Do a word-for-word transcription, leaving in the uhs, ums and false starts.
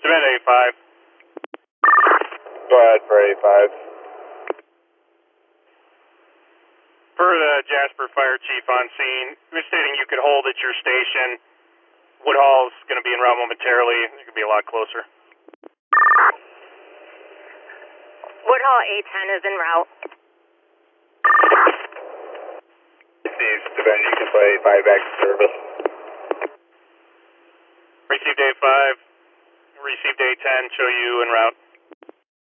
Demand A five. Go ahead for A five. Per the Jasper Fire Chief on scene, he was stating you could hold at your station. Woodhall's going to be en route momentarily. It could be a lot closer. Woodhall A ten is en route. Steve, demand you can play A five back to service. Received A five. Received A ten. Show you en route.